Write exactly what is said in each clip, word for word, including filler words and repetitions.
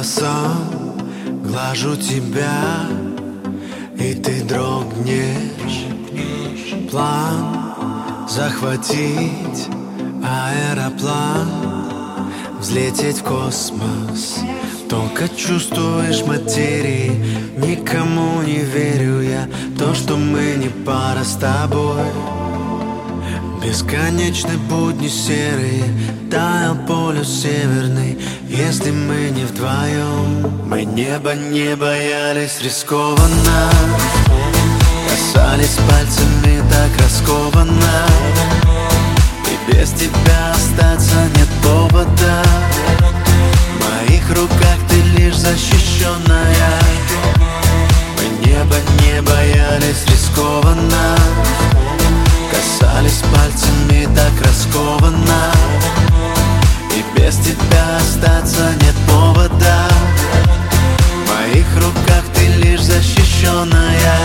голосом глажу тебя, и ты дрогнешь. План захватить аэроплан, взлететь в космос. Только чувствуешь материи, никому не верю я. То, что мы не пара с тобой. Бесконечны будни серые, таял полюс северный. Если мы не вдвоем, мы небо не боялись рискованно, касались пальцами так раскованно. И без тебя остаться нет повода. В моих руках ты лишь защищенная. Мы небо не боялись рискованно, касались пальцами так раскованно. И без тебя остаться нет повода. В моих руках ты лишь защищенная.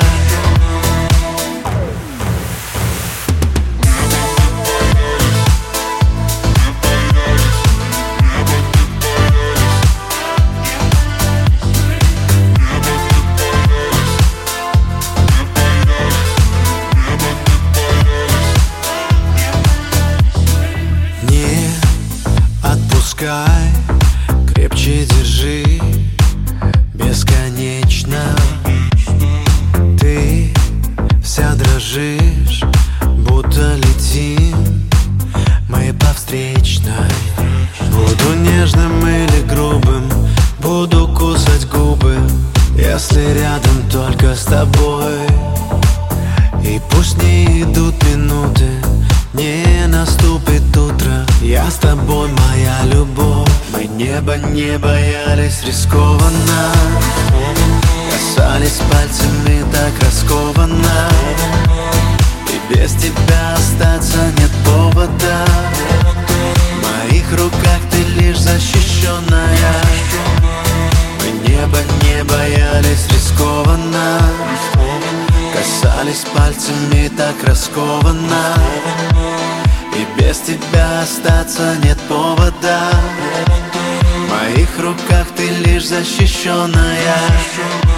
Крепче держи, бесконечно. Ты вся дрожишь, будто летим мы по встречной. Буду нежным или грубым, буду кусать губы, если рядом только с тобой. И пусть не идут минуты, не наступит утро, я с тобой, моя любовь. Мы небо не боялись рискованно, касались пальцами так раскованно. И без тебя остаться нет повода. В моих руках ты лишь защищенная. Мы небо не боялись рискованно, касались пальцами так раскованно. И без тебя остаться нет повода. В моих руках ты лишь защищенная.